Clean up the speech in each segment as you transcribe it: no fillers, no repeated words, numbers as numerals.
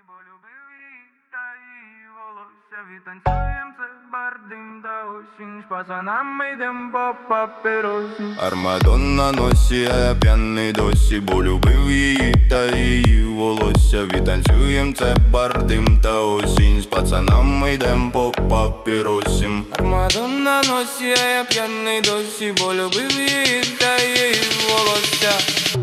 бо любив її та її волосся. Відтанцюєм це бардим та осінь. З пацанами йдем по папіросі. Армадон на носі, а я п'яний досі, бо любив її та її волосся. Відтанцюєм це бардим та осінь. З пацанами йдем по папіросім. Армадон на носі, а я п'яний досі, бо любив її та її волосся.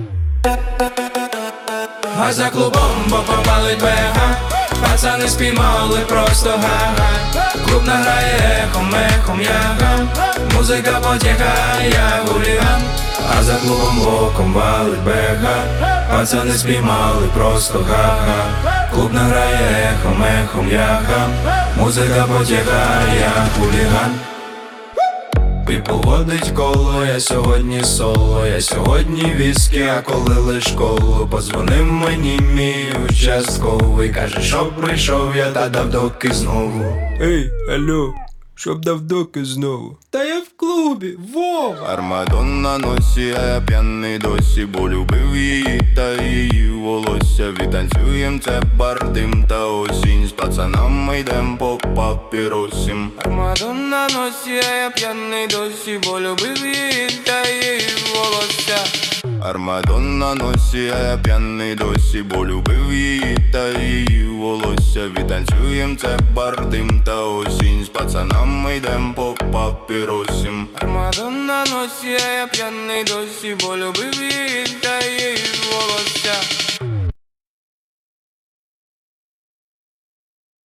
А за клубом, бо попалить бега, пацани спіймали просто га-га. Клуб награє ехом, ехом яга, музика потяга, я гуліган. А за клубом оком валить бега, пацани спіймали просто га-га. Клуб награє ехом, ехом яга, музика потяга, я гуліган. Піпл водить коло, я сьогодні соло, я сьогодні віскі, а коли лиш коло. Позвонив мені мій участковий, каже, що прийшов я та дав доки знову. Ей, алло, щоб дав доки знову. Та я в клубі, Вова. Армадон на носі, а я п'яний досі, бо любив її та її волосся. Відтанцюєм це бардим та осінь. З пацанами йдем по папіросім. Армадон на носі, а я п'яний досі, бо любив її та її волосся. Армадон на носі, а я п'яний досі, бо любив її та її волосся. Відтанцюєм це бардим та осінь. З пацанами йдем по папіросім. Армадон на носі, а я п'яний досі, бо любив її та її